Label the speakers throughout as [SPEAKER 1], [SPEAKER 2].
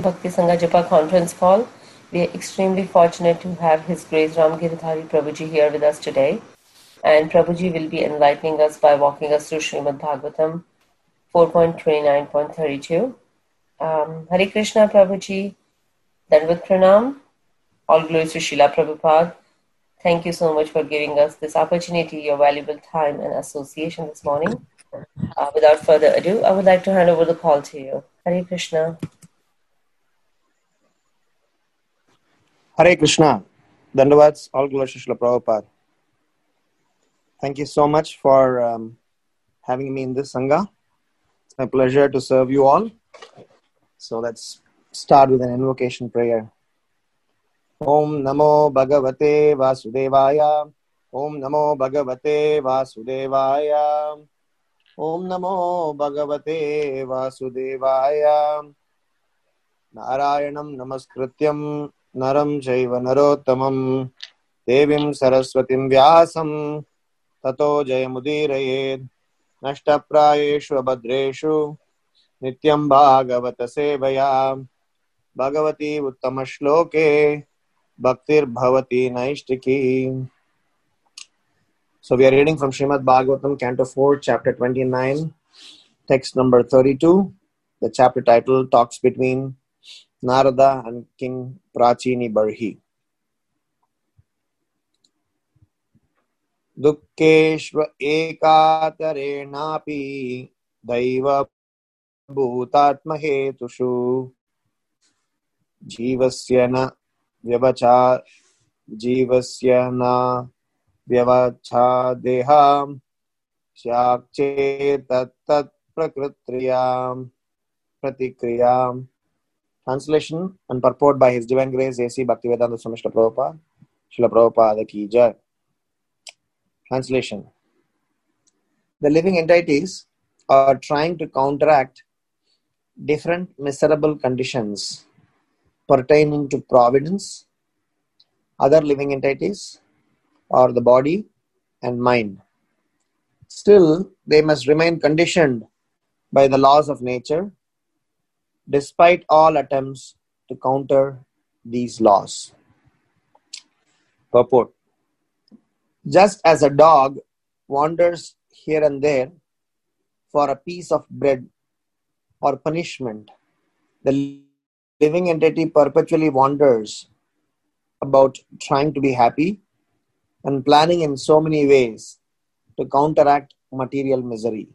[SPEAKER 1] Bhakti Sangha Japa conference call. We are extremely fortunate to have His Grace Ramgiridhari Prabhuji here with us today. And Prabhuji will be enlightening us by walking us through Srimad Bhagavatam 4.29.32. Hare Krishna Prabhuji, Dandavat Pranam, all glories to Srila Prabhupada. Thank you so much for giving us this opportunity, your valuable time and association this morning. Without further ado, I would like to hand over the call to you. Hare Krishna.
[SPEAKER 2] Hare Krishna. Dandavats, all glories to Srila Prabhupada. Thank you so much for having me in this Sangha. It's my pleasure to serve you all. So let's start with an invocation prayer. Om Namo Bhagavate Vasudevaya. Om Namo Bhagavate Vasudevaya. Om Namo Bhagavate Vasudevaya. Narayanam Namaskrityam Naram Jaiva Narottamam Devim Saraswatim Vyasam Tato Jayamudiraye Nashtaprayeshu Abhadreshu Nityam Bhagavata Sevaya Bhagavati Uttama Shloke Bhaktir Bhavati Naishtiki. So we are reading from Srimad Bhagavatam, Canto 4, Chapter 29, text number 32. The chapter title talks between Narada and King Prachini Barhi. Dukkeshva ekatarenapi daiva bhutatmahetushu jivasya na vyavacha deham syakche tat prakritriyam pratikriyam. Translation and purport by His Divine Grace A.C. Bhaktivedanta Swami Srila Prabhupada. Srila Prabhupada ki jai. Translation. The living entities are trying to counteract different miserable conditions pertaining to providence, other living entities, or the body and mind. Still, they must remain conditioned by the laws of nature, despite all attempts to counter these laws. Purport. Just as a dog wanders here and there for a piece of bread or punishment, the living entity perpetually wanders about trying to be happy and planning in so many ways to counteract material misery.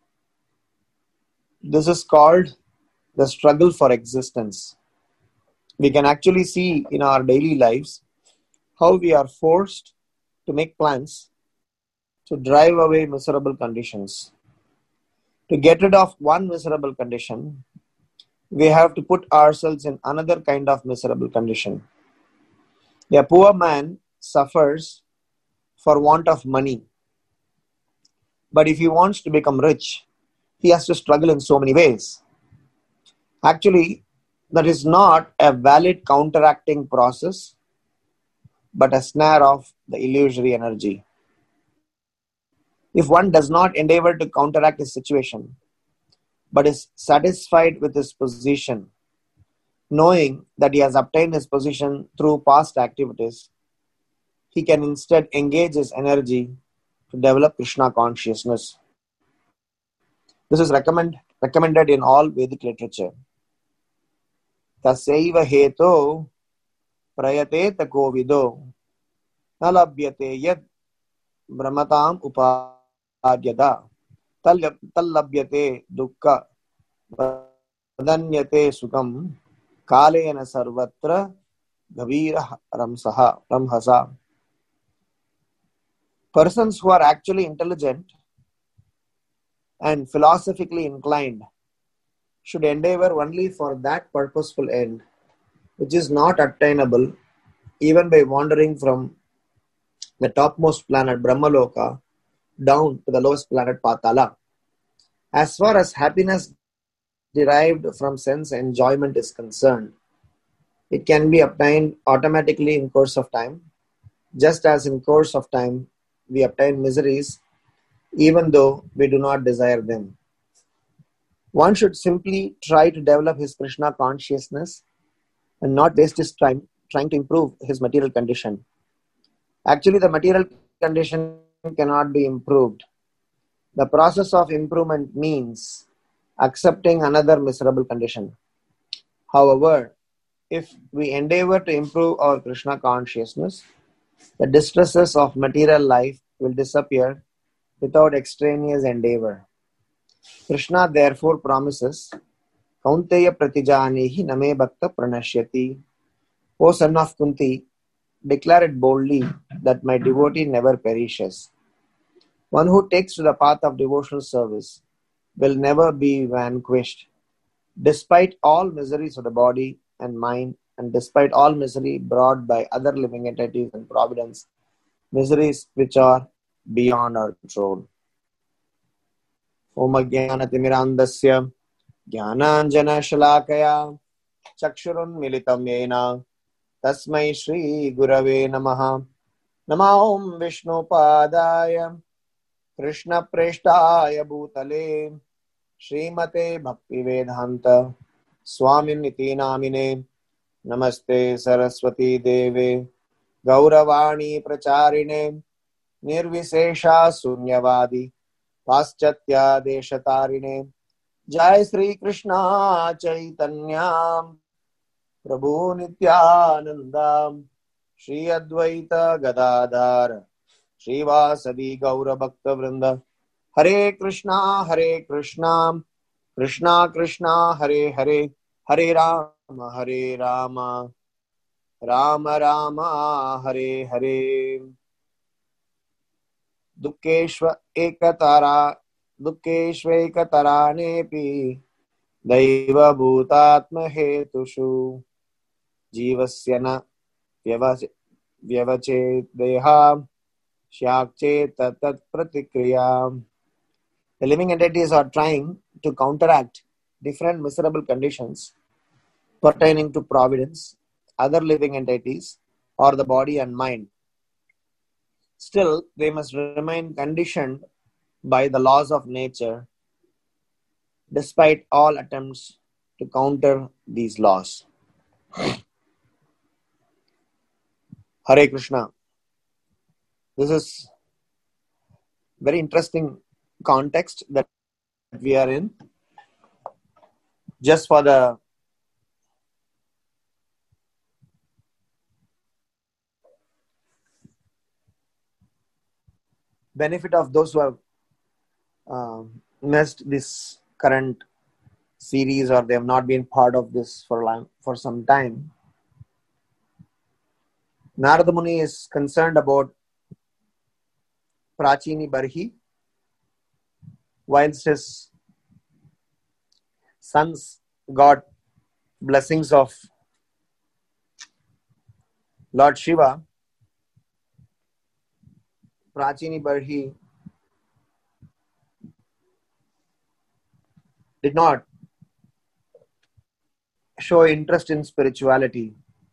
[SPEAKER 2] This is called the struggle for existence. We can actually see in our daily lives how we are forced to make plans to drive away miserable conditions. To get rid of one miserable condition, we have to put ourselves in another kind of miserable condition. A poor man suffers for want of money. But if he wants to become rich, he has to struggle in so many ways. Actually, that is not a valid counteracting process, but a snare of the illusory energy. If one does not endeavor to counteract his situation, but is satisfied with his position, knowing that he has obtained his position through past activities, he can instead engage his energy to develop Krishna consciousness. This is recommended in all Vedic literature. Tasaiva heto prayateta kovido nalabhyate yad brahmatam upadyada tallabhyate dukkha vadanyate sukam kalena sarvatra gavira ramhasa. Persons who are actually intelligent and philosophically inclined should endeavor only for that purposeful end, which is not attainable even by wandering from the topmost planet Brahmaloka down to the lowest planet Patala. As far as happiness derived from sense enjoyment is concerned, it can be obtained automatically in course of time, just as in course of time we obtain miseries even though we do not desire them. One should simply try to develop his Krishna consciousness and not waste his time trying to improve his material condition. Actually, the material condition cannot be improved. The process of improvement means accepting another miserable condition. However, if we endeavor to improve our Krishna consciousness, the distresses of material life will disappear without extraneous endeavor. Krishna therefore promises, Kaunteya pratijanehi name bhakta pranashyati. O son of Kunti, declare it boldly that my devotee never perishes. One who takes to the path of devotional service will never be vanquished. Despite all miseries of the body and mind, and despite all misery brought by other living entities and providence, miseries which are beyond our control. Om Ajnanatimirandasya Jnananjana Shalakaya Chakshurun Militam Yena Tasmai Shri Gurave Namaha. Nama Om Vishnu Padaya Krishna Preshtaya Bhutale Srimate Bhakti Vedanta Swaminiti Namine Namaste Saraswati Deve Gauravani Pracharine Nirvisesha Sunyavadi Paschatya Deshatarine Jai Sri Krishna Chaitanya Prabhu Nityananda Shri Advaita Gadadhar Srivasadi Gaura Bhakta Vrinda Hare Krishna Krishna Krishna Hare Hare Hare Rama Rama Rama Hare Hare Dukkeshva ekataranepi Daiva Bhutatma Hetushu Jivasya na Vyavachet Deha Shakchet Tat Pratikriya. The living entities are trying to counteract different miserable conditions pertaining to providence, other living entities, or the body and mind. Still, they must remain conditioned by the laws of nature, despite all attempts to counter these laws. Hare Krishna. This is very interesting context that we are in. Just for the benefit of those who have missed this current series or they have not been part of this for some time, Narada Muni is concerned about Prachini Barhi, whilst his sons got blessings of Lord Shiva. Prachini Barhi did not show interest in spirituality.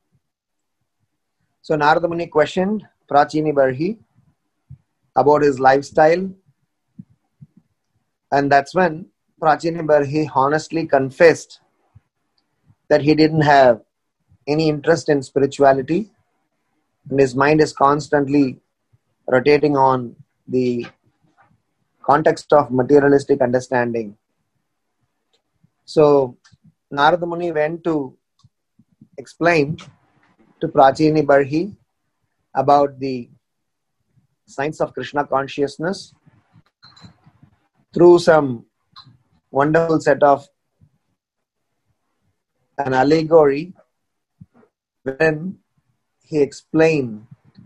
[SPEAKER 2] So Narada Muni questioned Prachini Barhi about his lifestyle, and that's when Prachini Barhi honestly confessed that he didn't have any interest in spirituality and his mind is constantly rotating on the context of materialistic understanding. So Narada Muni went to explain to Prachini Barhi about the science of Krishna consciousness through some wonderful set of an allegory when he explained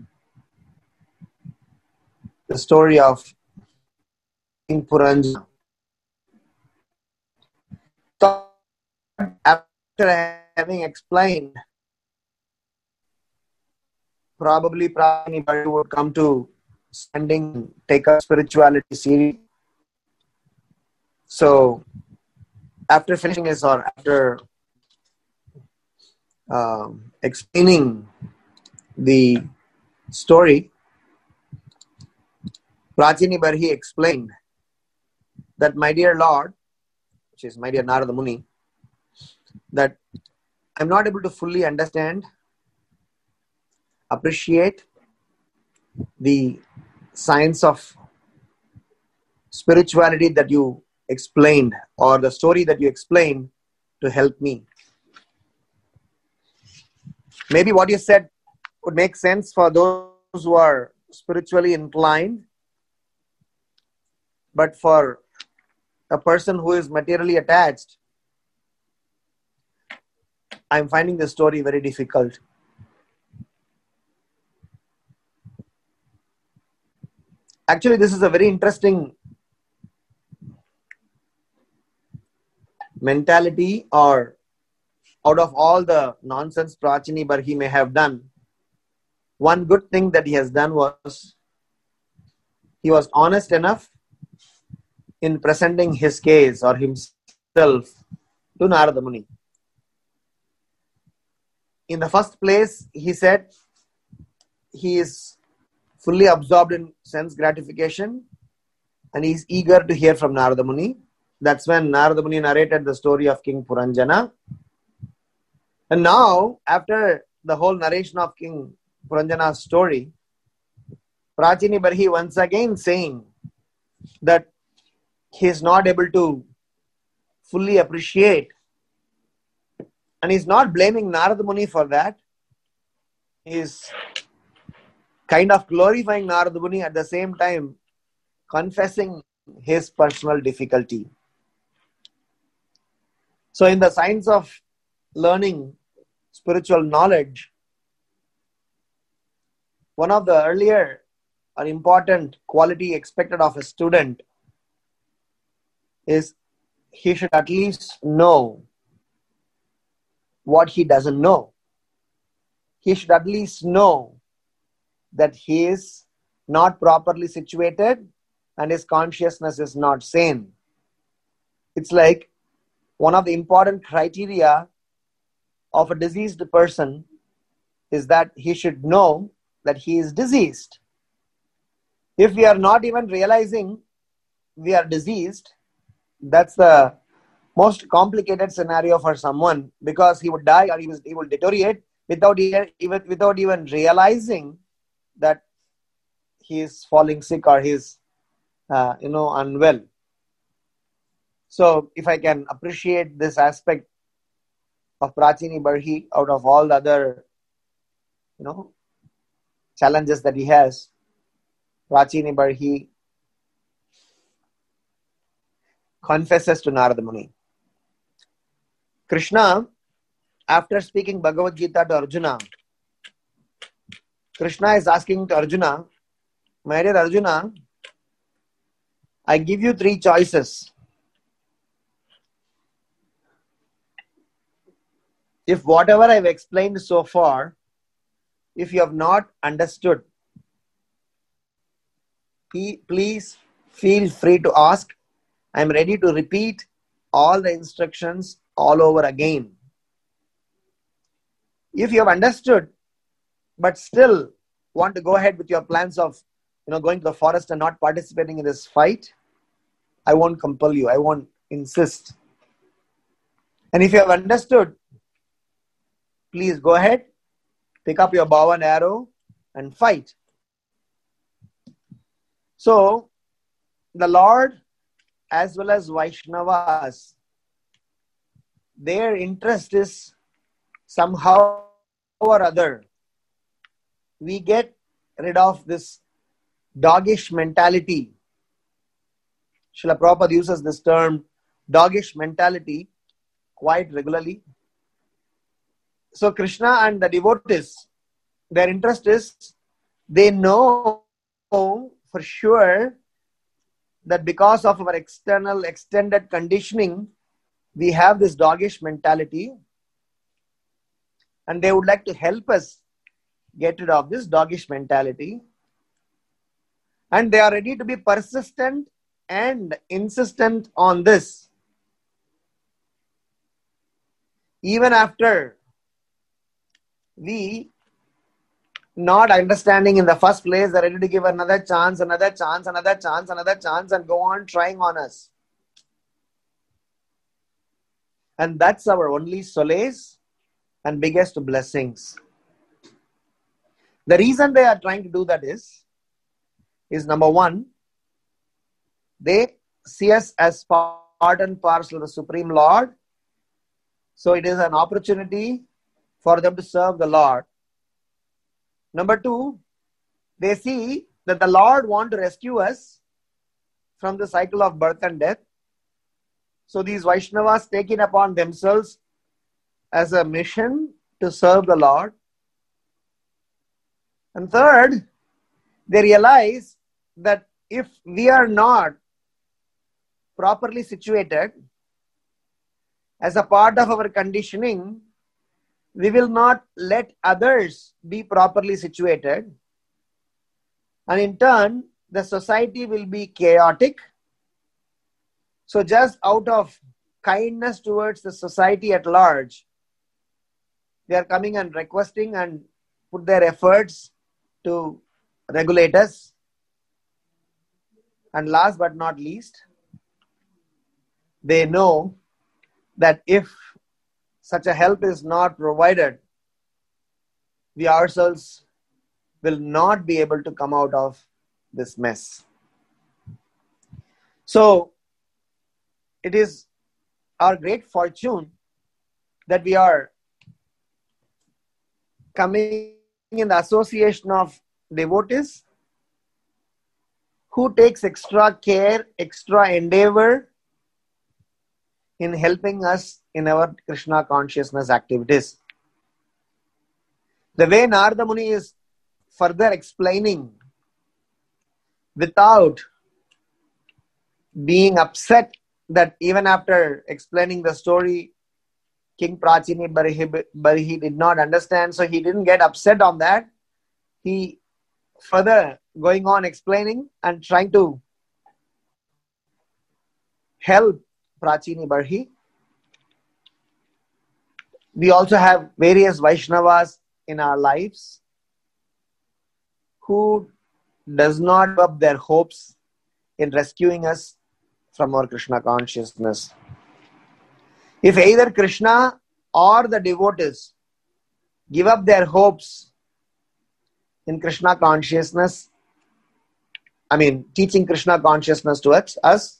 [SPEAKER 2] the story of King Puranjana. So after having explained, probably Prachini Barhi would come to standing, take up spirituality seriously. So after finishing his or after explaining the story, Prachini Barhi explained that, my dear Lord, which is my dear Narada Muni, that I'm not able to fully understand, appreciate the science of spirituality that you explained, or the story that you explained to help me. Maybe what you said would make sense for those who are spiritually inclined, but for a person who is materially attached, I'm finding the story very difficult. Actually, this is a very interesting mentality, or out of all the nonsense Prachini Barhi may have done, one good thing that he has done was he was honest enough in presenting his case or himself to Narada Muni. In the first place, he said he is fully absorbed in sense gratification and he is eager to hear from Narada Muni. That's when Narada Muni narrated the story of King Puranjana. And now, after the whole narration of King Puranjana's story, Prachini Barhi once again saying that he is not able to fully appreciate, and he's not blaming Narada Muni for that. He is kind of glorifying Narada Muni, at the same time confessing his personal difficulty. So in the science of learning spiritual knowledge, one of the earlier or important quality expected of a student is he should at least know what he doesn't know. He should at least know that he is not properly situated and his consciousness is not sane. It's like one of the important criteria of a diseased person is that he should know that he is diseased. If we are not even realizing we are diseased, that's the most complicated scenario for someone, because he would die or he will deteriorate without even realizing that he is falling sick or he is unwell. So if I can appreciate this aspect of Prachini Barhi out of all the other challenges that he has, Prachini Barhi confesses to Narada Muni. Krishna, after speaking Bhagavad Gita to Arjuna, Krishna is asking to Arjuna, my dear Arjuna, I give you 3 choices. If whatever I've explained so far, if you have not understood, please feel free to ask. I'm ready to repeat all the instructions all over again. If you have understood, but still want to go ahead with your plans of going to the forest and not participating in this fight, I won't compel you. I won't insist. And if you have understood, please go ahead, pick up your bow and arrow and fight. So, the Lord as well as Vaishnavas, their interest is somehow or other, we get rid of this doggish mentality. Srila Prabhupada uses this term, doggish mentality, quite regularly. So Krishna and the devotees, their interest is, they know for sure that because of our external extended conditioning, we have this doggish mentality, and they would like to help us get rid of this doggish mentality. And they are ready to be persistent and insistent on this. Even after we not understanding in the first place, they're ready to give another chance, another chance, another chance, another chance, and go on trying on us. And that's our only solace and biggest blessings. The reason they are trying to do that is number one, they see us as part and parcel of the Supreme Lord. So it is an opportunity for them to serve the Lord. Number two, they see that the Lord wants to rescue us from the cycle of birth and death. So these Vaishnavas take it upon themselves as a mission to serve the Lord. And third, they realize that if we are not properly situated as a part of our conditioning, we will not let others be properly situated. And in turn, the society will be chaotic. So just out of kindness towards the society at large, they are coming and requesting and put their efforts to regulate us. And last but not least, they know that if such a help is not provided, we ourselves will not be able to come out of this mess. So, it is our great fortune that we are coming in the association of devotees who takes extra care, extra endeavor in helping us in our Krishna consciousness activities. The way Narada Muni is further explaining without being upset that even after explaining the story, King Prachini Barihi did not understand, so he didn't get upset on that. He further going on explaining and trying to help Prachini Barihi. We also have various Vaishnavas in our lives who does not give up their hopes in rescuing us from our Krishna consciousness. If either Krishna or the devotees give up their hopes in Krishna consciousness, teaching Krishna consciousness to us,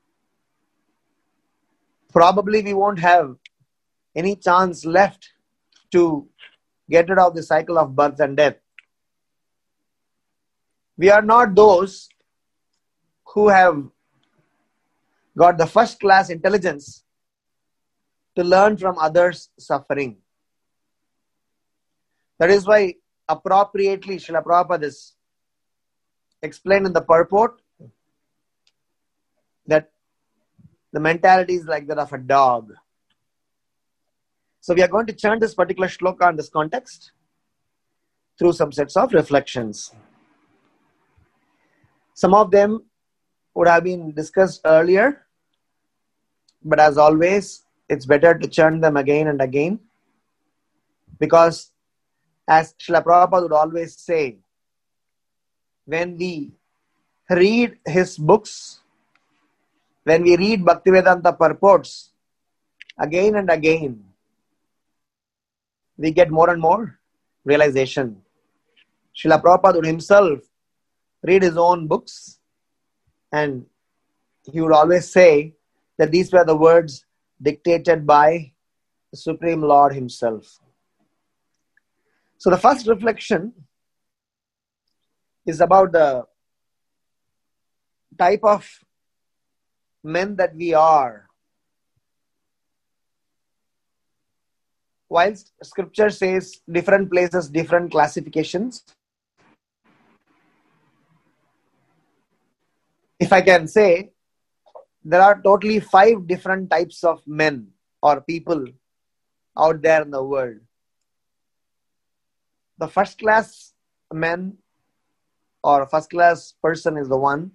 [SPEAKER 2] probably we won't have any chance left to get rid of the cycle of birth and death. We are not those who have got the first class intelligence to learn from others' suffering. That is why appropriately Srila Prabhupada is explained in the purport that the mentality is like that of a dog. So we are going to chant this particular shloka in this context through some sets of reflections. Some of them would have been discussed earlier, but as always, it's better to chant them again and again, because as Srila Prabhupada would always say, when we read his books, when we read Bhaktivedanta purports again and again, we get more and more realization. Srila Prabhupada would himself read his own books, and he would always say that these were the words dictated by the Supreme Lord himself. So the first reflection is about the type of men that we are. Whilst scripture says different places, different classifications, if I can say, there are totally 5 different types of men or people out there in the world. The first class man or first class person is the one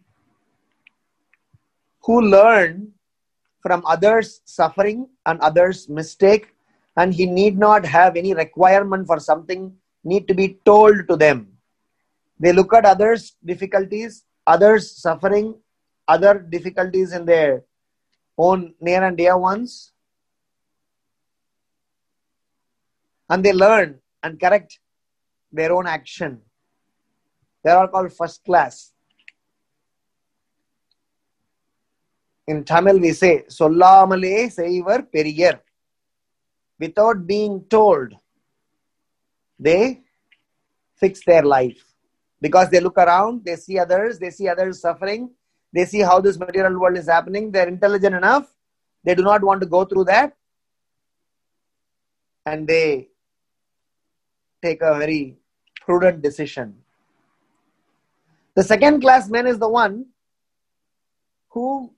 [SPEAKER 2] who learn from others' suffering and others' mistake, and he need not have any requirement for something need to be told to them. They look at others' difficulties, others' suffering, other difficulties in their own near and dear ones, and they learn and correct their own action. They are called first class. In Tamil we say, Sollamale Seivar Periyar. Without being told, they fix their life. Because they look around, they see others suffering, they see how this material world is happening, they're intelligent enough, they do not want to go through that, and they take a very prudent decision. The second class man is the one who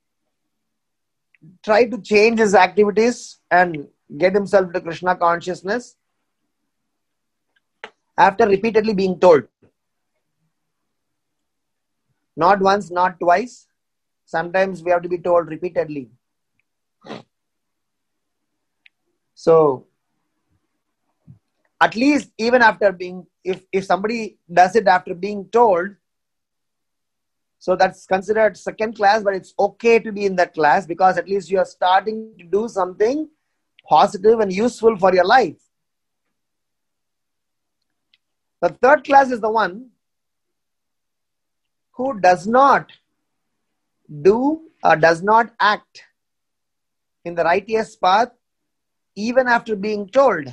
[SPEAKER 2] tried to change his activities and get himself to Krishna consciousness after repeatedly being told. Not once, not twice. Sometimes we have to be told repeatedly. So, at least even after being, if somebody does it after being told, so that's considered second class, but it's okay to be in that class because at least you are starting to do something positive and useful for your life. The third class is the one who does not do or does not act in the righteous path even after being told.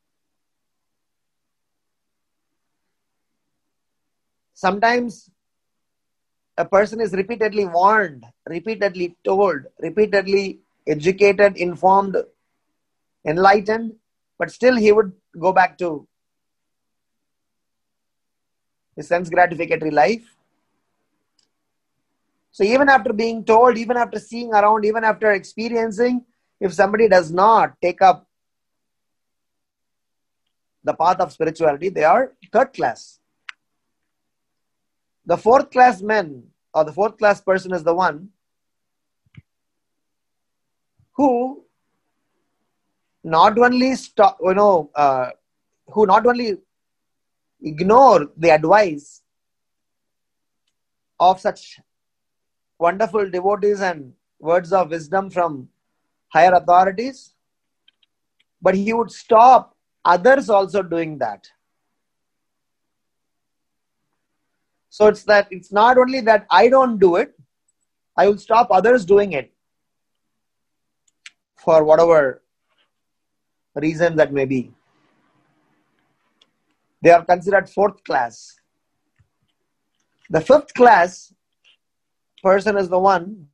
[SPEAKER 2] Sometimes a person is repeatedly warned, repeatedly told, repeatedly educated, informed, enlightened, but still he would go back to his sense gratificatory life. So even after being told, even after seeing around, even after experiencing, if somebody does not take up the path of spirituality, they are third class. The fourth class man or the fourth class person is the one who not only who not only ignore the advice of such wonderful devotees and words of wisdom from higher authorities, but he would stop others also doing that. So it's not only that I don't do it, I will stop others doing it for whatever reason that may be. They are considered fourth class. The fifth class person is the one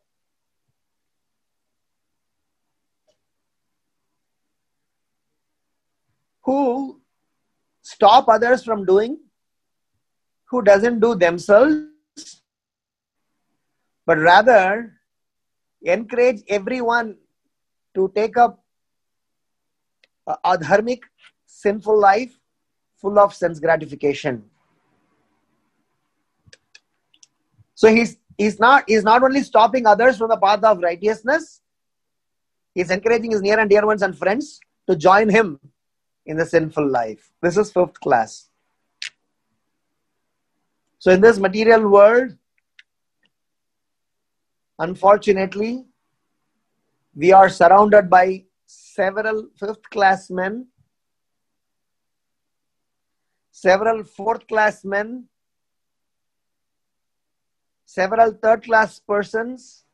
[SPEAKER 2] who stop others from doing, who doesn't do themselves, but rather encourage everyone to take up a dharmic, sinful life full of sense gratification. So he's not only stopping others from the path of righteousness, he's encouraging his near and dear ones and friends to join him in the sinful life. This is fifth class. So in this material world, unfortunately, we are surrounded by several fifth class men, several fourth class men, several third class persons,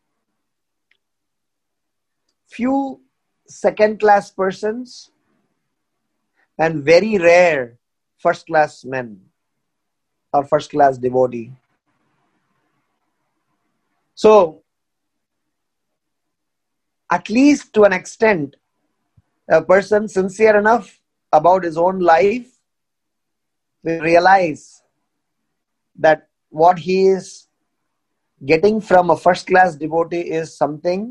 [SPEAKER 2] few second class persons, and very rare first class men or first class devotee. So, at least to an extent, a person sincere enough about his own life will realize that what he is getting from a first class devotee is something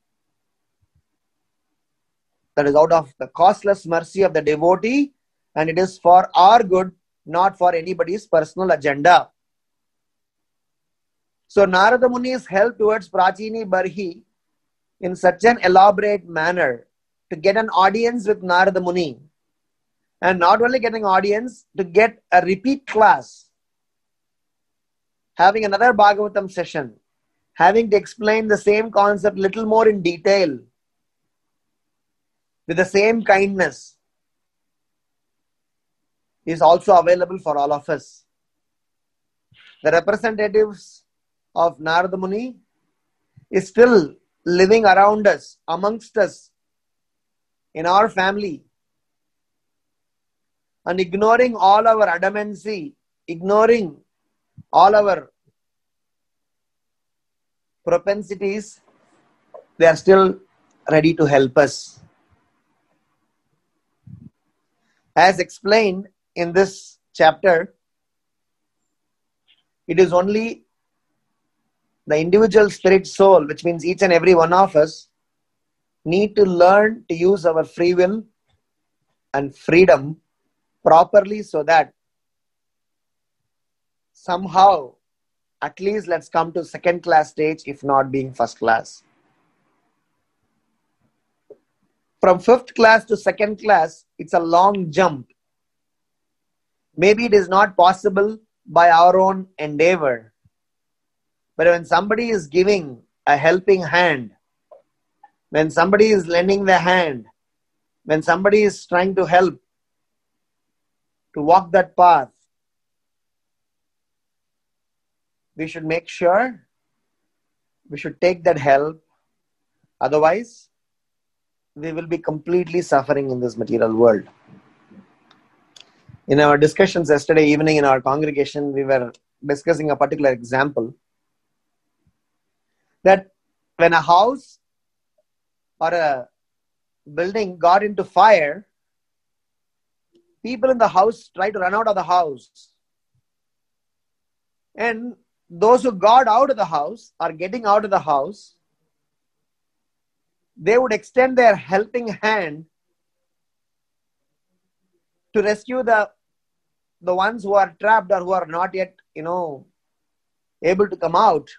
[SPEAKER 2] that is out of the costless mercy of the devotee, and it is for our good, not for anybody's personal agenda. So Narada Muni's help towards Prachini Barhi in such an elaborate manner to get an audience with Narada Muni, and not only getting audience, to get a repeat class, having another Bhagavatam session, having to explain the same concept little more in detail, with the same kindness, is also available for all of us. The representatives of Narada Muni is still living around us, amongst us, in our family, and ignoring all our adamancy, ignoring all our propensities, they are still ready to help us. As explained in this chapter, it is only the individual spirit soul, which means each and every one of us, need to learn to use our free will and freedom properly, so that somehow, at least let's come to second class stage, if not being first class. From fifth class to second class, it's a long jump. Maybe it is not possible by our own endeavor. But when somebody is giving a helping hand, when somebody is lending the hand, when somebody is trying to help to walk that path, we should make sure we should take that help. Otherwise, we will be completely suffering in this material world. In our discussions yesterday evening in our congregation, we were discussing a particular example that when a house or a building got into fire, people in the house try to run out of the house. And those who got out of the house or getting out of the house, they would extend their helping hand to rescue the ones who are trapped or who are not yet, able to come out.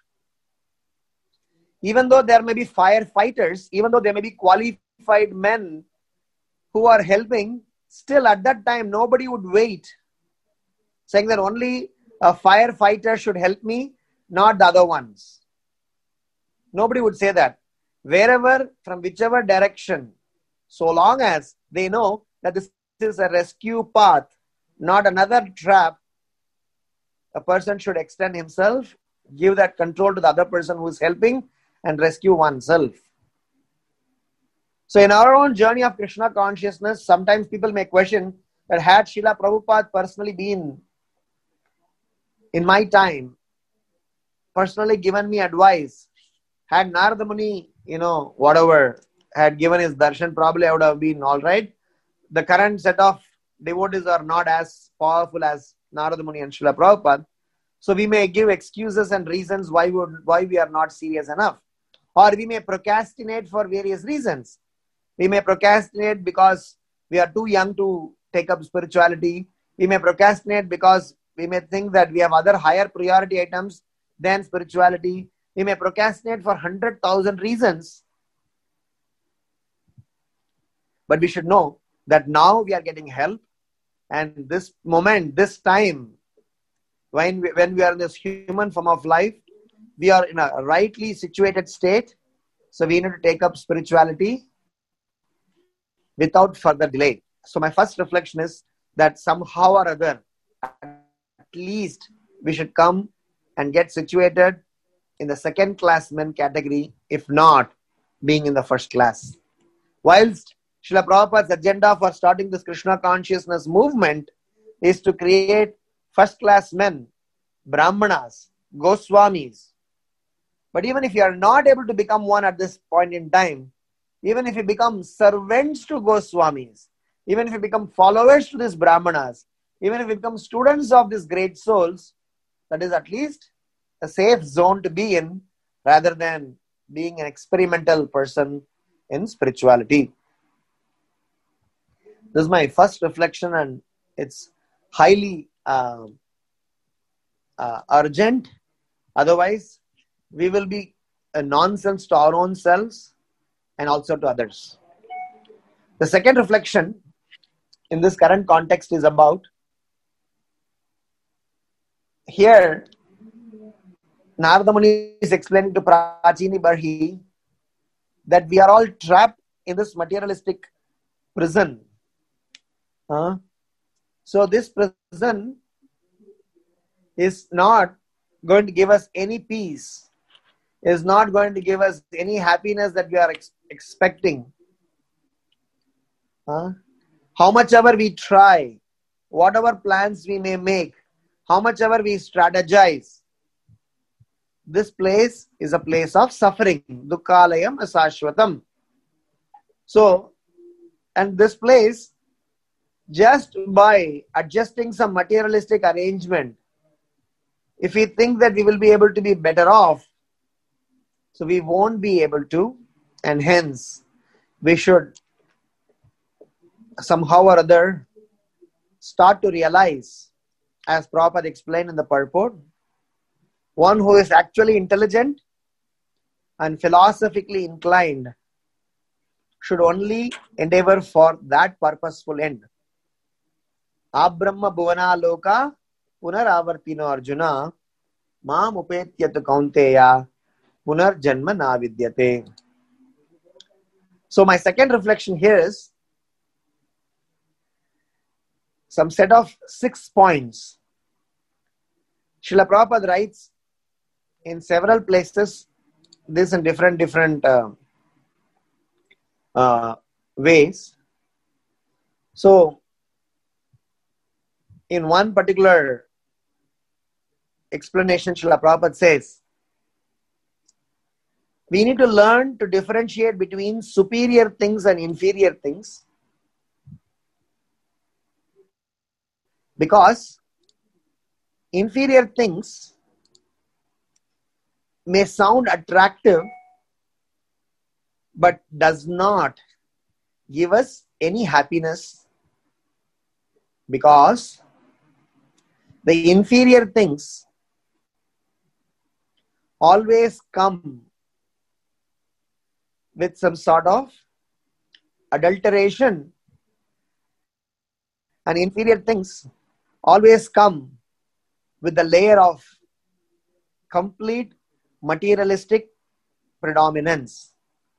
[SPEAKER 2] Even though there may be firefighters, even though there may be qualified men who are helping, still at that time nobody would wait, saying that only a firefighter should help me, not the other ones. Nobody would say that. Wherever, from whichever direction, so long as they know that this is a rescue path, not another trap, a person should extend himself, give that control to the other person who is helping, and rescue oneself. So in our own journey of Krishna consciousness, sometimes people may question that had Srila Prabhupada personally been in my time, personally given me advice, had Narada Muni, whatever, had given his darshan, probably I would have been all right. The current set of devotees are not as powerful as Narada Muni and Srila Prabhupada. So we may give excuses and reasons why we are not serious enough. Or we may procrastinate for various reasons. We may procrastinate because we are too young to take up spirituality. We may procrastinate because we may think that we have other higher priority items than spirituality. We may procrastinate for 100,000 reasons. But we should know that now we are getting help. And this moment, this time, when we are in this human form of life, we are in a rightly situated state. So we need to take up spirituality without further delay. So my first reflection is that somehow or other, at least we should come and get situated in the second class men category, if not being in the first class. Whilst Srila Prabhupada's agenda for starting this Krishna consciousness movement is to create first class men, Brahmanas, Goswamis. But even if you are not able to become one at this point in time, even if you become servants to Goswamis, even if you become followers to these Brahmanas, even if you become students of these great souls, that is at least a safe zone to be in, rather than being an experimental person in spirituality. This is my first reflection, and it's highly urgent. Otherwise, we will be a nonsense to our own selves and also to others. The second reflection in this current context is about, here Narada Muni is explaining to Prachini Barhi that we are all trapped in this materialistic prison. So this prison is not going to give us any peace, is not going to give us any happiness that we are expecting. How much ever we try, whatever plans we may make, how much ever we strategize, this place is a place of suffering. Dukkhalayam asashvatam. So, and this place, just by adjusting some materialistic arrangement, if we think that we will be able to be better off, so we won't be able to, and hence we should somehow or other start to realize, as Prabhupada explained in the purport, one who is actually intelligent and philosophically inclined should only endeavor for that purposeful end. Abrahma bhuvana loka punaravartino arjuna mam upetyatu kaunteya punarjanma na vidyate. So my second reflection here is some set of 6 points. Srila Prabhupada writes in several places this in different ways. So in one particular explanation, Srila Prabhupada says, we need to learn to differentiate between superior things and inferior things, because inferior things may sound attractive but does not give us any happiness, because the inferior things always come with some sort of adulteration, and inferior things always come with the layer of complete materialistic predominance.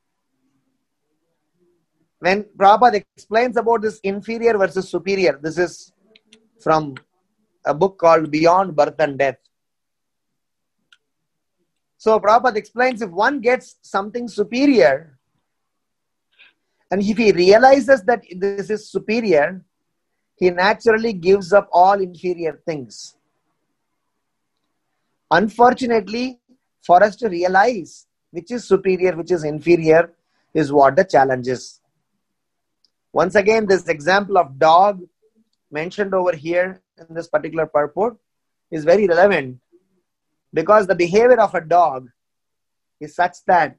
[SPEAKER 2] When Prabhupada explains about this inferior versus superior, this is from a book called Beyond Birth and Death. So Prabhupada explains, if one gets something superior, and if he realizes that this is superior, he naturally gives up all inferior things. Unfortunately, for us to realize which is superior, which is inferior, is what the challenge is. Once again, this example of dog mentioned over here in this particular purport is very relevant, because the behavior of a dog is such that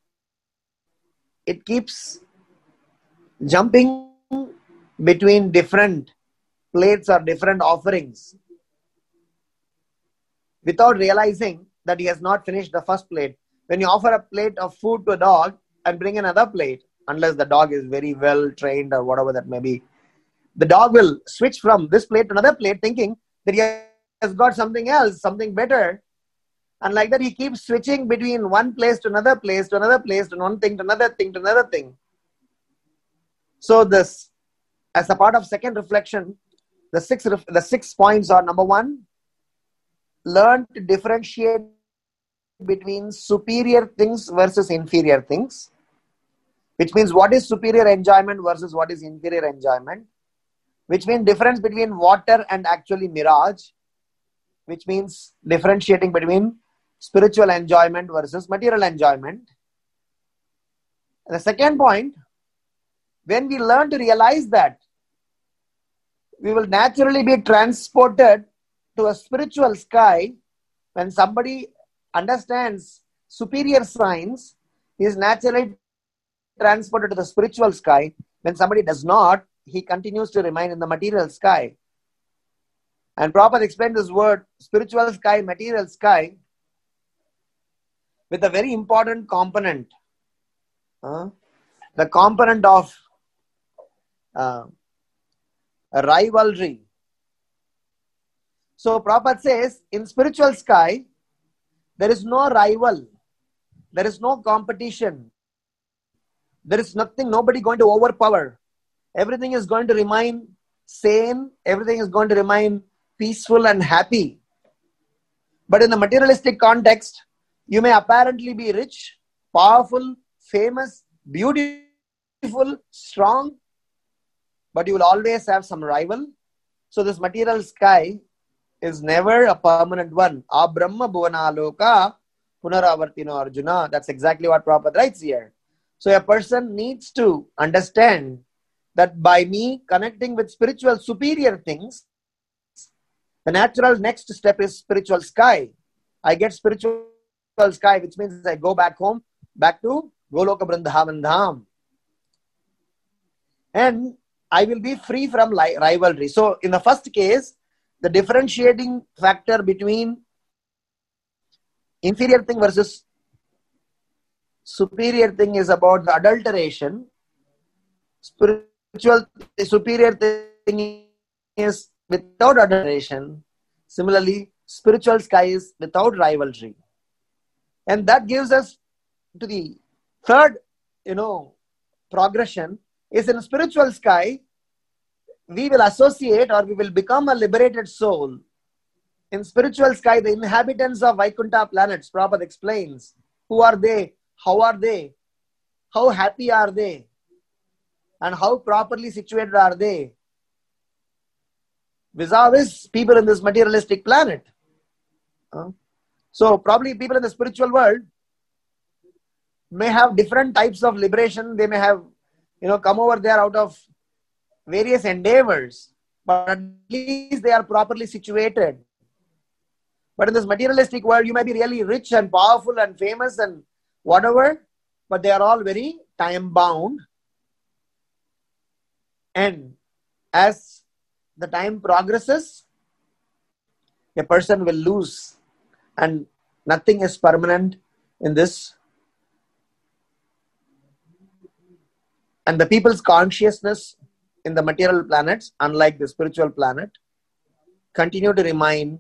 [SPEAKER 2] it keeps jumping between different plates or different offerings without realizing that he has not finished the first plate. When you offer a plate of food to a dog and bring another plate, unless the dog is very well trained or whatever that may be, the dog will switch from this plate to another plate thinking that he has got something else, something better. And like that, he keeps switching between one place to another place, to another place, to one thing, to another thing, to another thing. So this, as a part of second reflection, the six points are: number one, learn to differentiate between superior things versus inferior things, which means what is superior enjoyment versus what is inferior enjoyment, which means difference between water and actually mirage, which means differentiating between spiritual enjoyment versus material enjoyment. And the second point, when we learn to realize that, we will naturally be transported to a spiritual sky. When somebody understands superior science, he is naturally transported to the spiritual sky. When somebody does not, he continues to remain in the material sky. And Prabhupada explained this word, spiritual sky, material sky, with a very important component. The component of a rivalry. So Prabhupada says, in spiritual sky, there is no rival. There is no competition. There is nothing, nobody going to overpower. Everything is going to remain sane, everything is going to remain peaceful and happy. But in the materialistic context, you may apparently be rich, powerful, famous, beautiful, strong, but you will always have some rival. So this material sky is never a permanent one. Abrahma bhuvana loka punaravartino Arjuna. That's exactly what Prabhupada writes here. So a person needs to understand that by me connecting with spiritual superior things, the natural next step is spiritual sky. I get spiritual sky, which means I go back home, back to Goloka Vrindavan Dham. And I will be free from rivalry. So in the first case, the differentiating factor between inferior thing versus superior thing is about the adulteration. Spiritual superior thing is without adulteration. Similarly, spiritual sky is without rivalry. And that gives us to the third, progression is in spiritual sky, we will associate or we will become a liberated soul. In spiritual sky, the inhabitants of Vaikuntha planets, Prabhupada explains, who are they? How are they? How happy are they? And how properly situated are they? Vis-a-vis people in this materialistic planet. So probably people in the spiritual world may have different types of liberation. They may have, come over there out of various endeavors, but at least they are properly situated. But in this materialistic world, you may be really rich and powerful and famous and whatever, but they are all very time bound. And as the time progresses, a person will lose, and nothing is permanent in this. And the people's consciousness in the material planets, unlike the spiritual planet, continue to remain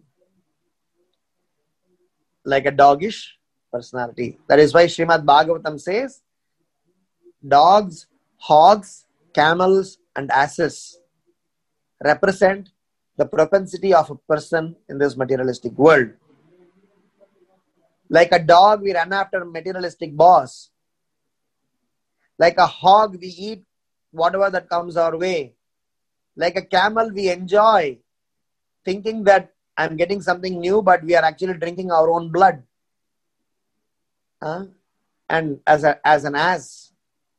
[SPEAKER 2] like a doggish personality. That is why Srimad Bhagavatam says, dogs, hogs, camels, and asses represent the propensity of a person in this materialistic world. Like a dog, we run after a materialistic boss. Like a hog, we eat whatever that comes our way. Like a camel, we enjoy thinking that I'm getting something new, but we are actually drinking our own blood. And as an ass,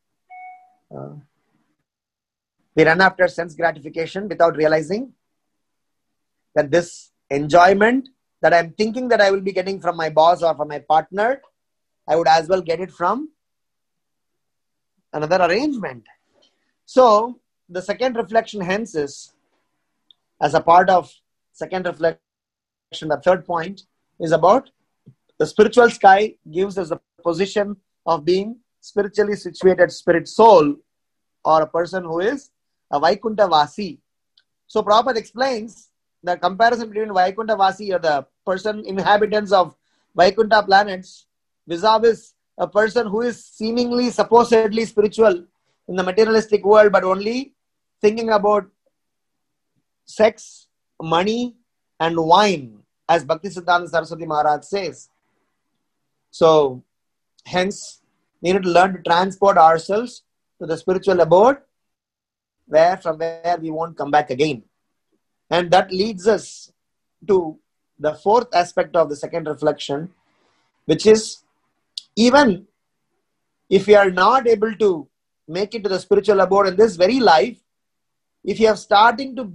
[SPEAKER 2] we run after sense gratification without realizing that this enjoyment that I'm thinking that I will be getting from my boss or from my partner, I would as well get it from another arrangement. So the second reflection hence is, as a part of second reflection, the third point is about the spiritual sky gives us a position of being spiritually situated spirit soul, or a person who is a Vaikuntha Vasi. So Prabhupada explains the comparison between Vaikuntha Vasi or the person inhabitants of Vaikuntha planets vis-a-vis a person who is seemingly supposedly spiritual in the materialistic world, but only thinking about sex, money, and wine, as Bhaktisiddhanta Saraswati Maharaj says. So, hence, we need to learn to transport ourselves to the spiritual abode, from where we won't come back again. And that leads us to the fourth aspect of the second reflection, which is, even if we are not able to make it to the spiritual abode in this very life, if you are starting to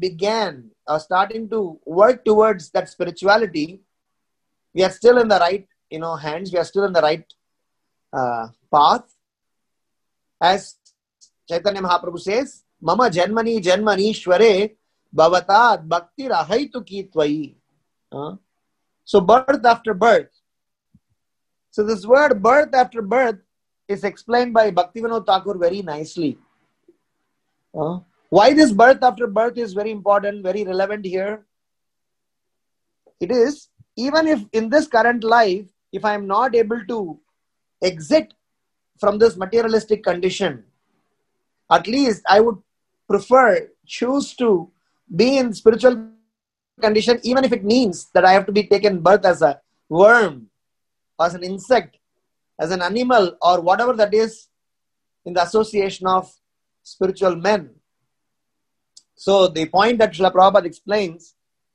[SPEAKER 2] work towards that spirituality, we are still in the right hands, we are still in the right path. As Chaitanya Mahaprabhu says, Mama Janmani Janmanishware Bhavatad Bhakti Rahaitu Ki Tvai. So birth after birth. So this word birth after birth is explained by Bhaktivinoda Thakur very nicely. Why this birth after birth is very important, very relevant here? It is, even if in this current life, if I am not able to exit from this materialistic condition, at least I would choose to be in spiritual condition, even if it means that I have to be taken birth as a worm, as an insect, as an animal, or whatever that is, in the association of spiritual men. So the point that Srila Prabhupada explains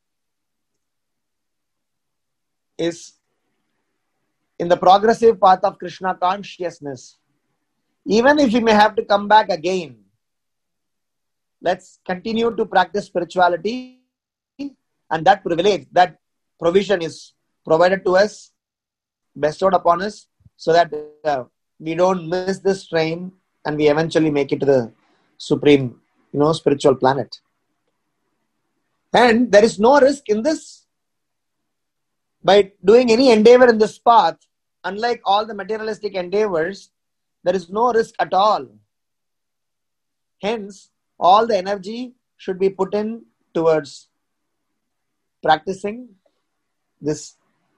[SPEAKER 2] is, in the progressive path of Krishna consciousness, even if we may have to come back again, let's continue to practice spirituality, and that privilege, that provision is provided to us, bestowed upon us, so that we don't miss this train and we eventually make it to the supreme, spiritual planet. And there is no risk in this. By doing any endeavor in this path, unlike all the materialistic endeavors, there is no risk at all. Hence, all the energy should be put in towards practicing this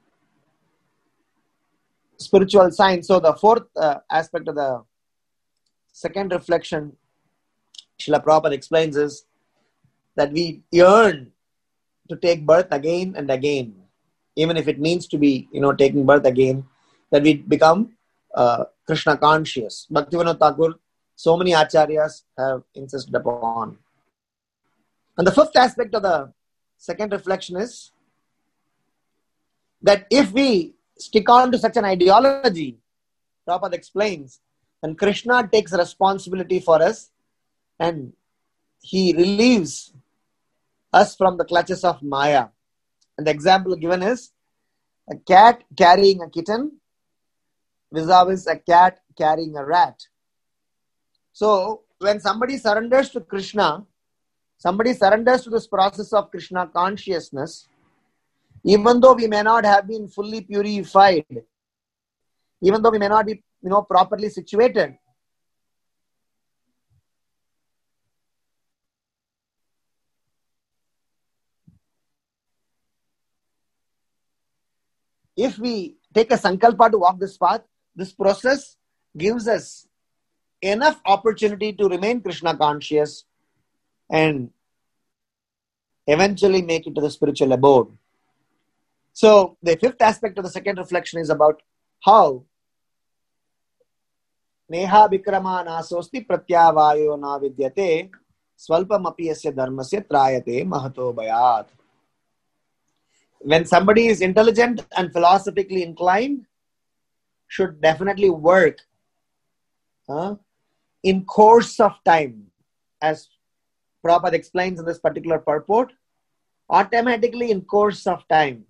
[SPEAKER 2] spiritual science. So the fourth aspect of the second reflection Srila Prabhupada explains is that we yearn to take birth again and again, even if it means to be, taking birth again, that we become Krishna conscious. Bhaktivinoda Thakur, so many acharyas have insisted upon. And the fifth aspect of the second reflection is that if we stick on to such an ideology, Prabhupada explains, and Krishna takes responsibility for us and he relieves us from the clutches of Maya. And the example given is a cat carrying a kitten vis-a-vis a cat carrying a rat. So when somebody surrenders to Krishna, somebody surrenders to this process of Krishna consciousness, even though we may not have been fully purified, even though we may not be, properly situated, if we take a sankalpa to walk this path, this process gives us enough opportunity to remain Krishna conscious and eventually make it to the spiritual abode. So the fifth aspect of the second reflection is about how Neha Vikrama Nasosti Pratyavayo Na Vidyate Swalpam Api Yasya Dharmasya Trayate Mahato Bhayat. When somebody is intelligent and philosophically inclined, should definitely work in course of time. As Prabhupada explains in this particular purport, automatically in course of time.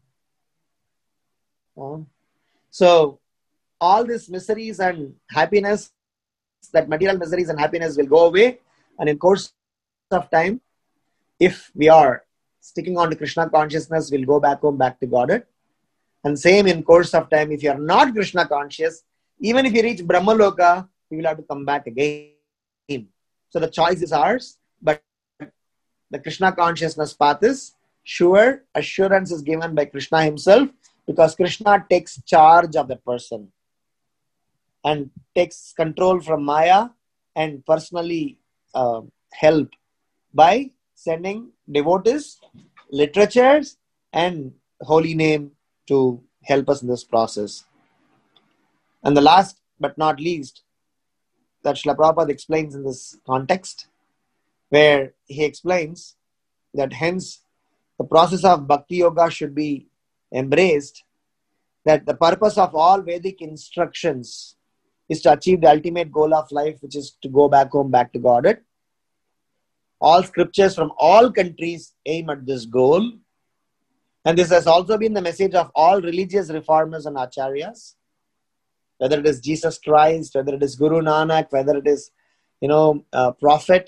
[SPEAKER 2] So all these miseries and happiness, that material miseries and happiness will go away, and in course of time, if we are sticking on to Krishna consciousness, we'll go back home, back to Godhead. And same in course of time, if you are not Krishna conscious, even if you reach Brahmaloka, you will have to come back again. So the choice is ours, but the Krishna consciousness path is sure. Assurance is given by Krishna himself, because Krishna takes charge of that person and takes control from Maya and personally help by sending devotees, literatures, and holy name to help us in this process. And the last but not least, that Srila Prabhupada explains in this context, where he explains that hence the process of Bhakti Yoga should be embraced, that the purpose of all Vedic instructions is to achieve the ultimate goal of life, which is to go back home, back to Godhead. All scriptures from all countries aim at this goal. And this has also been the message of all religious reformers and acharyas, whether it is Jesus Christ, whether it is Guru Nanak, whether it is, prophet.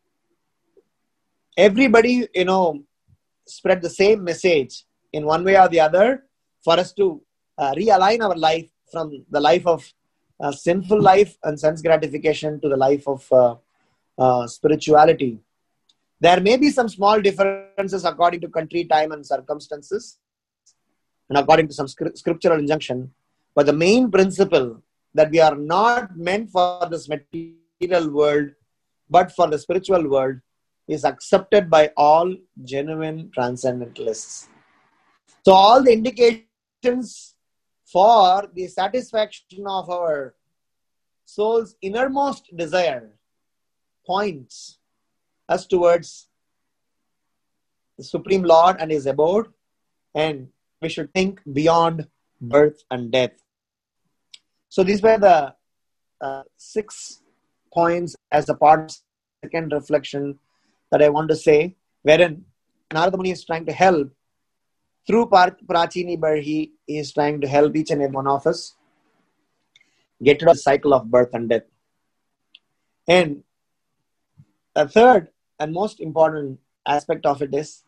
[SPEAKER 2] Everybody, spread the same message in one way or the other, for us to realign our life from the life of sinful life and sense gratification to the life of spirituality. There may be some small differences according to country, time, and circumstances, and according to some scriptural injunction. But the main principle that we are not meant for this material world, but for the spiritual world, is accepted by all genuine transcendentalists. So all the indications for the satisfaction of our soul's innermost desire points us towards the Supreme Lord and His abode, and we should think beyond birth and death. So these were the 6 points as a part of second reflection that I want to say, wherein Narada Muni is trying to help through Prachini Barhi. He is trying to help each and every one of us get rid of the cycle of birth and death. And the third and most important aspect of it is,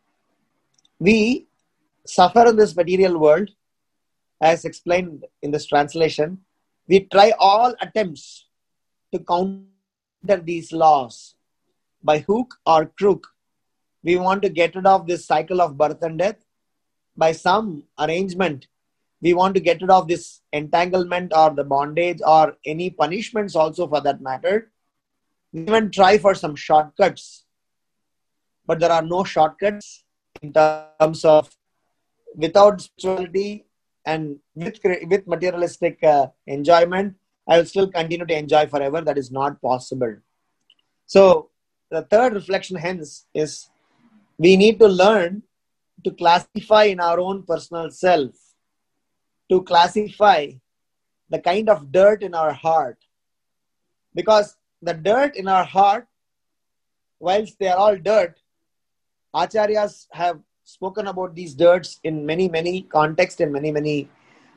[SPEAKER 2] we suffer in this material world, as explained in this translation. We try all attempts to counter these laws. By hook or crook, we want to get rid of this cycle of birth and death. By some arrangement, we want to get rid of this entanglement or the bondage or any punishments also, for that matter. We even try for some shortcuts. But there are no shortcuts in terms of without spirituality and with materialistic enjoyment. I will still continue to enjoy forever. That is not possible. So the third reflection hence is, we need to learn to classify in our own personal self, to classify the kind of dirt in our heart. Because the dirt in our heart, whilst they are all dirt, Acharyas have spoken about these dirts in many, many contexts and many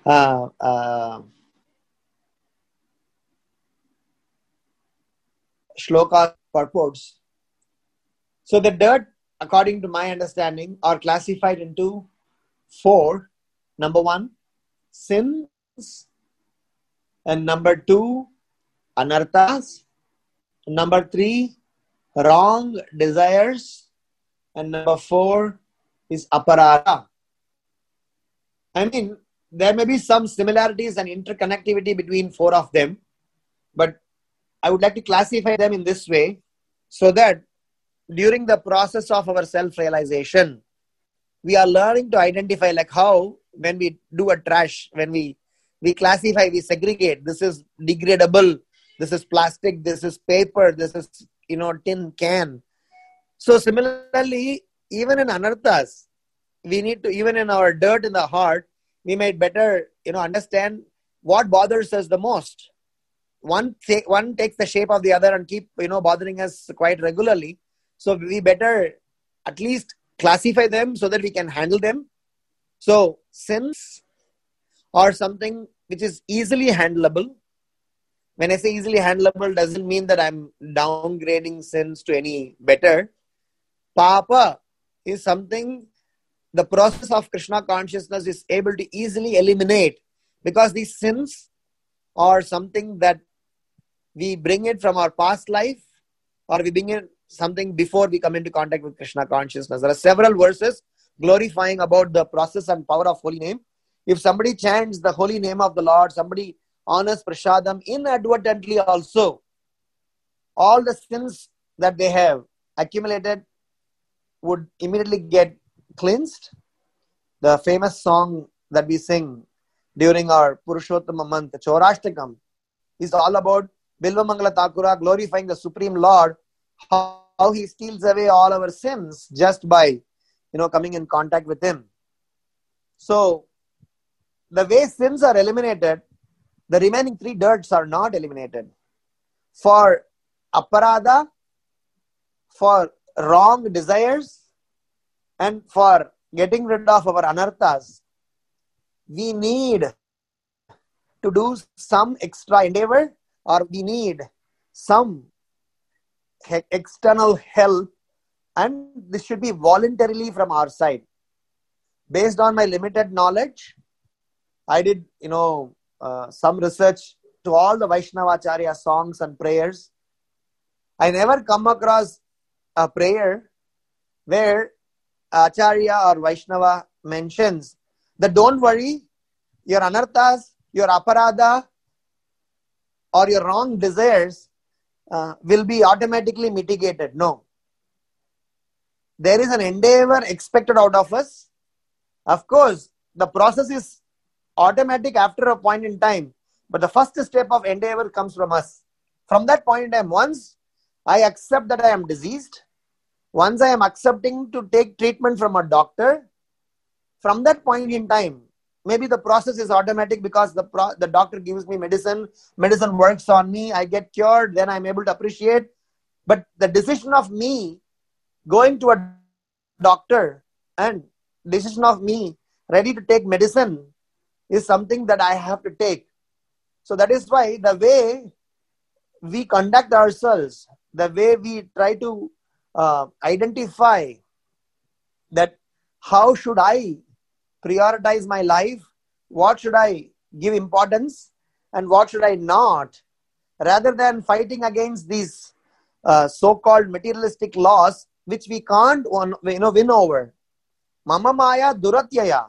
[SPEAKER 2] shloka purports. So the dirt, according to my understanding, are classified into 4. Number 1, sins. And number 2, anarthas. Number 3, wrong desires. And number 4 is aparada. I mean, there may be some similarities and interconnectivity between 4 of them, but I would like to classify them in this way, so that during the process of our self-realization, we are learning to identify, like how when we do a trash, when we classify, we segregate. This is degradable, this is plastic, this is paper, this is tin can. So similarly, even in anarthas, we need to, even in our dirt in the heart, we might better understand what bothers us the most. One takes the shape of the other and keep bothering us quite regularly. So we better at least classify them so that we can handle them. So sins are something which is easily handleable. When I say easily handleable, doesn't mean that I'm downgrading sins to any better. Papa is something the process of Krishna consciousness is able to easily eliminate, because these sins are something that we bring it from our past life, or we bring it something before we come into contact with Krishna consciousness. There are several verses glorifying about the process and power of holy name. If somebody chants the holy name of the Lord, somebody honors prasadam inadvertently also, all the sins that they have accumulated would immediately get cleansed. The famous song that we sing during our Purushottama month, Chaurashtakam, is all about Bilvamangala Thakura glorifying the Supreme Lord, how he steals away all our sins just by coming in contact with him. So the way sins are eliminated, the remaining 3 dirts are not eliminated. For aparada, for wrong desires, and for getting rid of our anarthas, we need to do some extra endeavor, or we need some external help, and this should be voluntarily from our side. Based on my limited knowledge, I did some research to all the Vaishnavacharya songs and prayers. I never come across a prayer where Acharya or Vaishnava mentions that don't worry, your anarthas, your aparada, or your wrong desires will be automatically mitigated. No. there is an endeavor expected out of us. Of course, the process is automatic after a point in time, but the first step of endeavor comes from us. From that point in time, once I accept that I am diseased, once I am accepting to take treatment from a doctor, from that point in time, maybe the process is automatic because the doctor gives me medicine works on me, I get cured, then I'm able to appreciate. But the decision of me going to a doctor and decision of me ready to take medicine is something that I have to take. So that is why the way we conduct ourselves, the way we try to identify that how should I prioritize my life, what should I give importance and what should I not, rather than fighting against these so-called materialistic laws which we can't win over. Mama maya duratyaya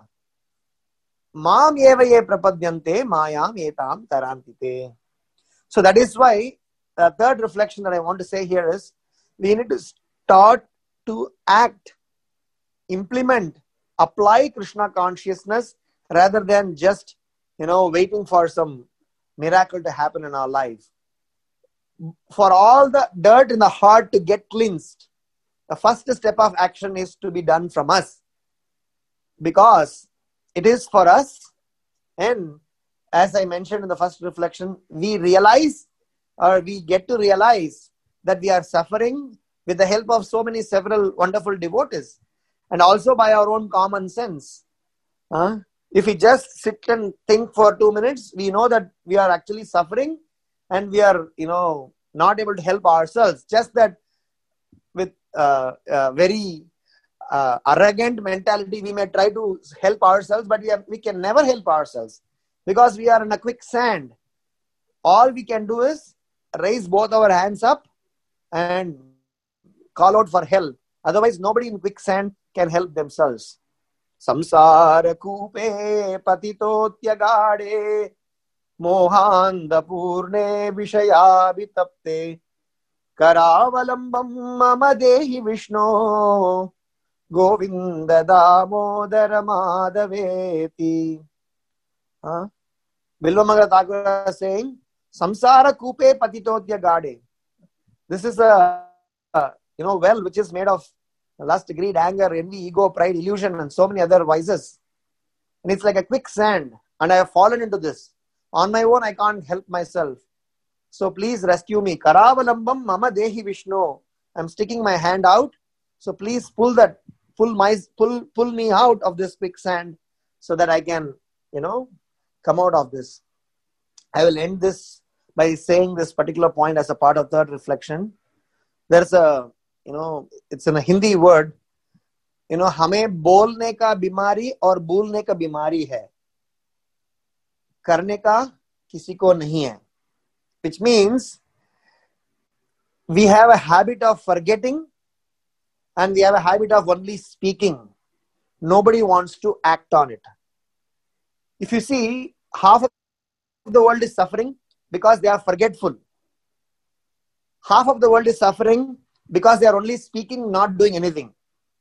[SPEAKER 2] maam eva ye prapadyante mayam etam tarantite. So that is why the third reflection that I want to say here is we need to start to act, implement, apply Krishna consciousness rather than just waiting for some miracle to happen in our life. For all the dirt in the heart to get cleansed, the first step of action is to be done from us, because it is for us. And as I mentioned in the first reflection, we realize, or we get to realize, that we are suffering with the help of several wonderful devotees, and also by our own common sense. If we just sit and think for 2 minutes, we know that we are actually suffering and we are, not able to help ourselves. Just that with very arrogant mentality, we may try to help ourselves, but we can never help ourselves because we are in a quicksand. All we can do is raise both our hands up and call out for help. Otherwise, nobody in quicksand can help themselves. Samsara kupe patitotyagade mohanda purne vishayabhitapte karavalambam mama dehi Vishnu govinda damodara madhaveti. Bilvamangala Thakur is saying, Samsara kupe patitotyagade. This is a well which is made of lust, greed, anger, envy, ego, pride, illusion, and so many other vices. And it's like a quicksand, and I have fallen into this. On my own, I can't help myself. So please rescue me. Karavalambam mama dehi Vishnu. I'm sticking my hand out. So please pull me out of this quicksand so that I can, come out of this. I will end this by saying this particular point as a part of third reflection. There's it's in a Hindi word, हमें बोलने का बीमारी और भूलने का बीमारी है, करने का किसी को नहीं है. Which means we have a habit of forgetting and we have a habit of only speaking. Nobody wants to act on it. If you see, half of the world is suffering because they are forgetful. Half of the world is suffering because they are only speaking, not doing anything.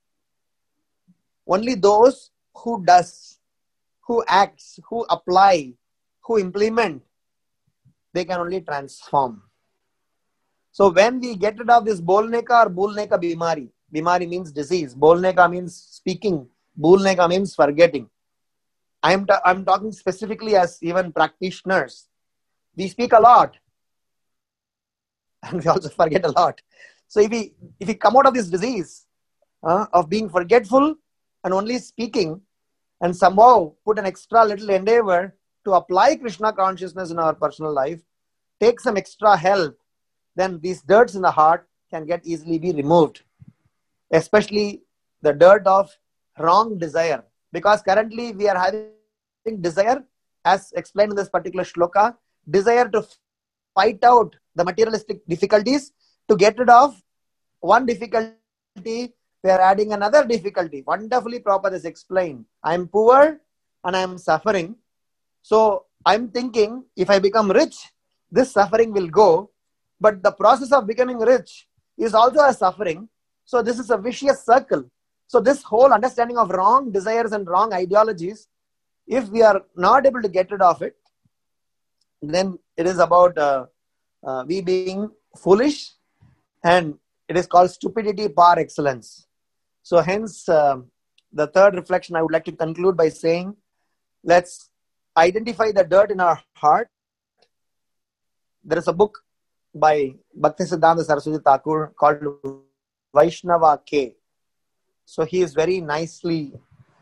[SPEAKER 2] Only those who does, who acts, who apply, who implement, they can only transform. So when we get rid of this bolne ka or bhulne ka bimari, bimari means disease, bolne ka means speaking, bhulne ka means forgetting. I'm talking specifically as even practitioners. We speak a lot and we also forget a lot. So if we come out of this disease of being forgetful and only speaking, and somehow put an extra little endeavor to apply Krishna consciousness in our personal life, take some extra help, then these dirts in the heart can get easily be removed. Especially the dirt of wrong desire. Because currently we are having desire, as explained in this particular shloka, desire to fight out the materialistic difficulties. To get rid of one difficulty, we are adding another difficulty. Wonderfully Prabhupada has explained. I am poor and I am suffering. So I am thinking, if I become rich, this suffering will go. But the process of becoming rich is also a suffering. So this is a vicious circle. So this whole understanding of wrong desires and wrong ideologies, if we are not able to get rid of it, then it is about we being foolish, and it is called stupidity par excellence. So hence, the third reflection I would like to conclude by saying, let's identify the dirt in our heart. There is a book by Bhaktisiddhanta Saraswati Thakur called Vaishnava K. So he is very nicely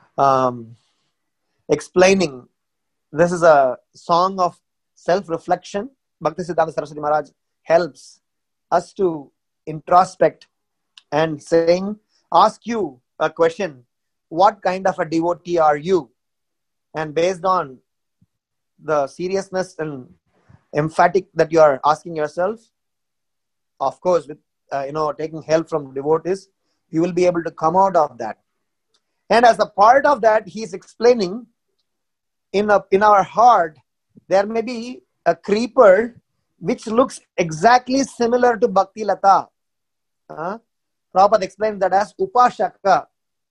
[SPEAKER 2] explaining. This is a song of self-reflection. Bhaktisiddhanta Saraswati Maharaj helps us to introspect and saying, ask you a question, what kind of a devotee are you? And based on the seriousness and emphatic that you are asking yourself, of course, with taking help from devotees, you will be able to come out of that. And as a part of that, he is explaining, in our heart, there may be a creeper which looks exactly similar to Bhakti Lata. Prabhupada explained that as Upashaka.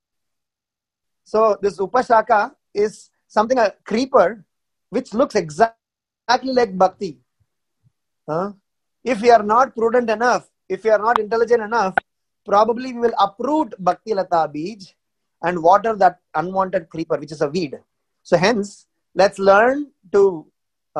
[SPEAKER 2] So this Upashaka is something, a creeper, which looks exactly like Bhakti. If we are not prudent enough, if we are not intelligent enough, probably we will uproot Bhakti Lata Bij and water that unwanted creeper, which is a weed. So hence, let's learn to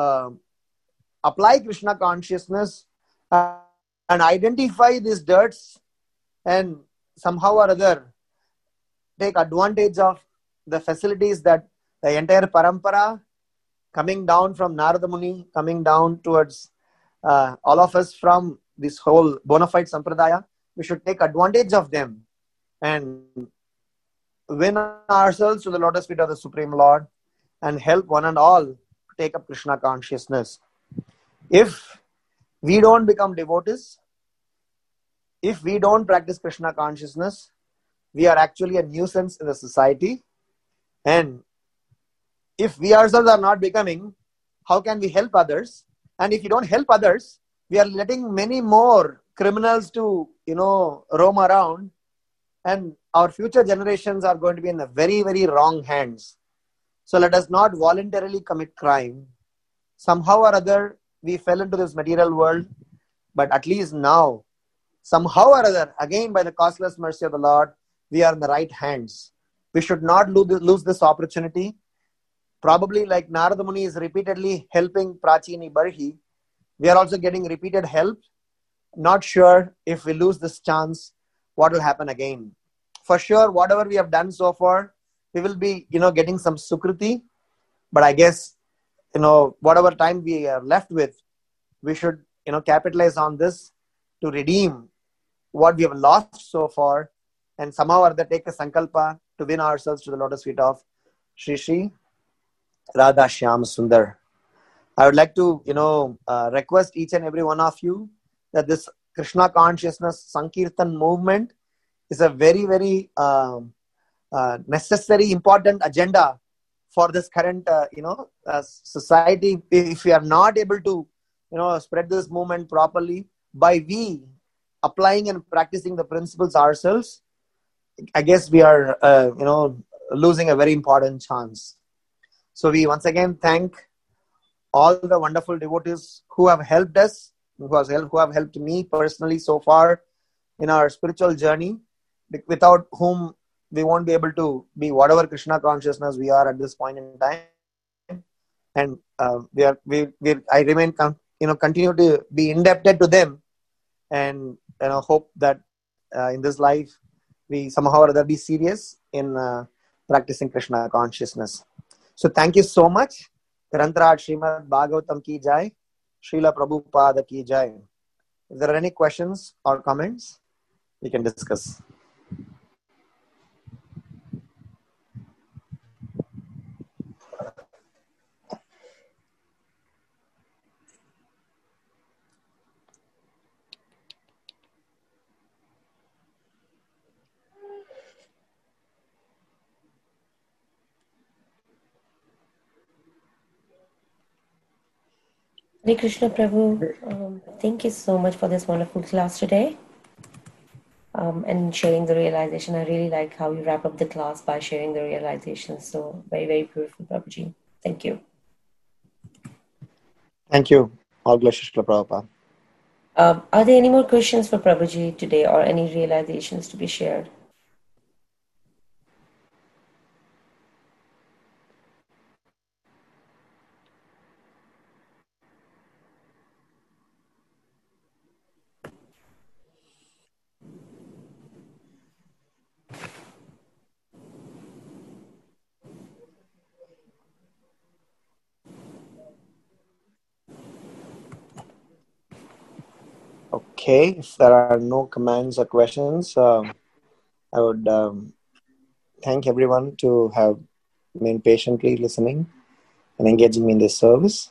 [SPEAKER 2] apply Krishna consciousness and identify these dirts, and somehow or other take advantage of the facilities that the entire parampara, coming down from Narada Muni, coming down towards all of us from this whole bona fide sampradaya, we should take advantage of them and win ourselves to the lotus feet of the Supreme Lord and help one and all to take up Krishna consciousness. If we don't become devotees, if we don't practice Krishna consciousness, we are actually a nuisance in the society. And if we ourselves are not becoming, how can we help others? And if you don't help others, we are letting many more criminals to, roam around, and our future generations are going to be in the very, very wrong hands. So let us not voluntarily commit crime. Somehow or other, we fell into this material world, but at least now, somehow or other, again by the causeless mercy of the Lord, we are in the right hands. We should not lose this opportunity. Probably like Narada Muni is repeatedly helping Prachini Barhi, we are also getting repeated help. Not sure if we lose this chance, what will happen again. For sure, whatever we have done so far, we will be, getting some sukriti. But I guess, whatever time we are left with, we should, capitalize on this to redeem what we have lost so far, and somehow or other take a sankalpa to win ourselves to the lotus feet of Shri Shri Radha Shyam Sundar. I would like to, request each and every one of you that this Krishna consciousness Sankirtan movement is a very, very necessary, important agenda for this current, society. If we are not able to, spread this movement properly by we applying and practicing the principles ourselves, I guess we are, losing a very important chance. So we once again thank all the wonderful devotees who have helped us, who have helped me personally so far in our spiritual journey, without whom we won't be able to be whatever Krishna consciousness we are at this point in time. And I remain, continue to be indebted to them, and hope that in this life we somehow or other be serious in practicing Krishna consciousness. So thank you so much. Grantaraj Srimad Bhagavatam ki jai. Srila Prabhupada ki jai. If there are any questions or comments, we can discuss.
[SPEAKER 1] Hare Krishna Prabhu, thank you so much for this wonderful class today. and sharing the realization. I really like how you wrap up the class by sharing the realization. So very, very beautiful, Prabhuji. Thank you.
[SPEAKER 2] Thank you. All glory to Srila Prabhupada.
[SPEAKER 1] Are there any more questions for Prabhuji today or any realizations to be shared?
[SPEAKER 2] Okay, if there are no comments or questions, I would thank everyone to have been patiently listening and engaging me in this service.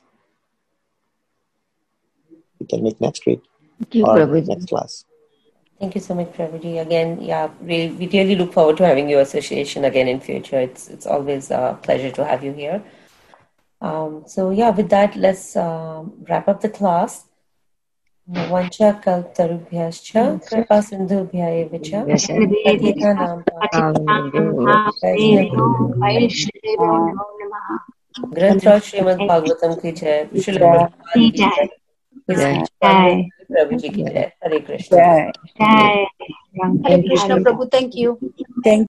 [SPEAKER 2] We can meet next week or next class.
[SPEAKER 1] Thank you so much, Prabhuji. Again, yeah, we really look forward to having your association again in future. It's always a pleasure to have you here. So yeah, with that, let's wrap up the class. Vancha kaltarubhyascha kripa sindhubhya eva cha patitanam
[SPEAKER 3] वैष्णवेभ्यो नमः
[SPEAKER 1] ग्रंथराज श्रीमद् भागवतम की जय, श्रील प्रभुपाद की जय, His Prabhuji की जय. Hare Krishna.
[SPEAKER 3] जय Hare Krishna Prabhu, thank you.